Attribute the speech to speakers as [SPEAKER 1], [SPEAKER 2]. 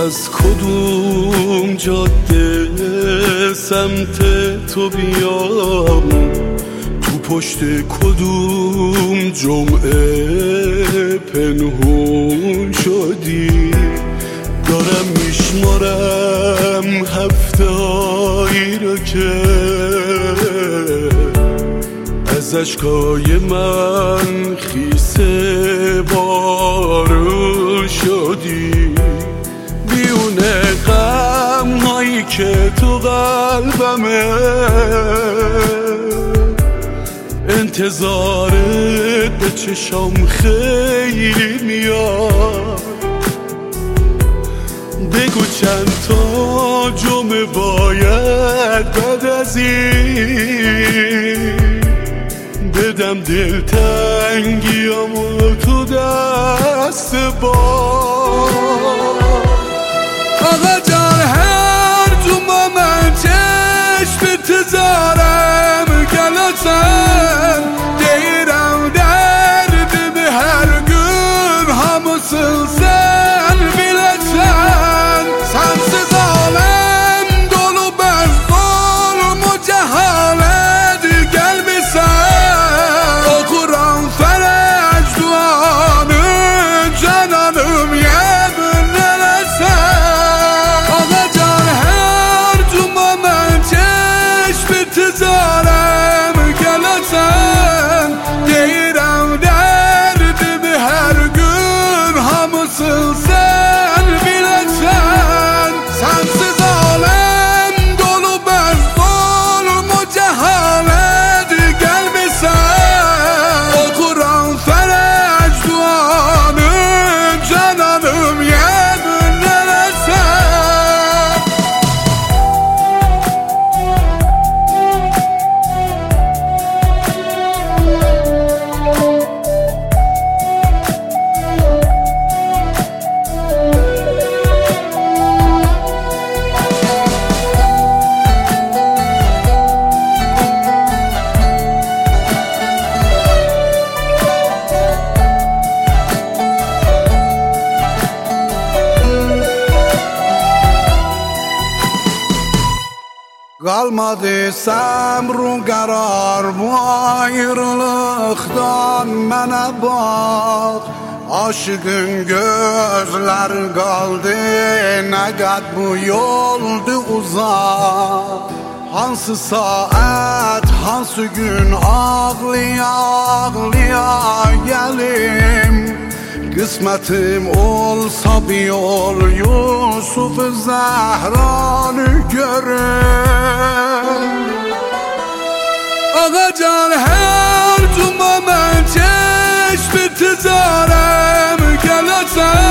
[SPEAKER 1] از کدوم جاده سمت تو بیام، تو پشت کدوم جمعه پنهون شدی. دارم میشمارم هفته‌هایی رو که از اشکای من خیسه بارو شدی. بیونه غم هایی که تو قلبمه، انتظارت به چشام خیلی میاد. بگو چند تا جمعه باید بعد از این بدم دلتنگیامو تو دست با. آقا جان هر جمعه من چشم انتظارم گلاتم، دیرم درد به هر گون همو سلسل بیلتن. سنس ظالم دلو بر ظلم و جهالت گل بسن. او قرآن فرج دوانه جنانم یه بنرسن. آقا جان هر جمعه من چشم انتظارم گلاتن، دیرم درد به هر گون همو سلسل بیلتن. سنس ظالم دلو بر ظلم و جهالت گل بسن. او قرآن فرج دوانه جنانم یه بنرسن. Kalmadı sabrım karar bu ayrılıktan bana bak. Aşıkın gözleri kaldı ne kadar bu yoldu uzak. Hansı saat hansı gün ağlıya ağlıya gelim. Kısmetim olsa bir yol Yusuf-ı Zehra'nı görüm. Ağa can her cuma ben çeşm intizarım gelesen.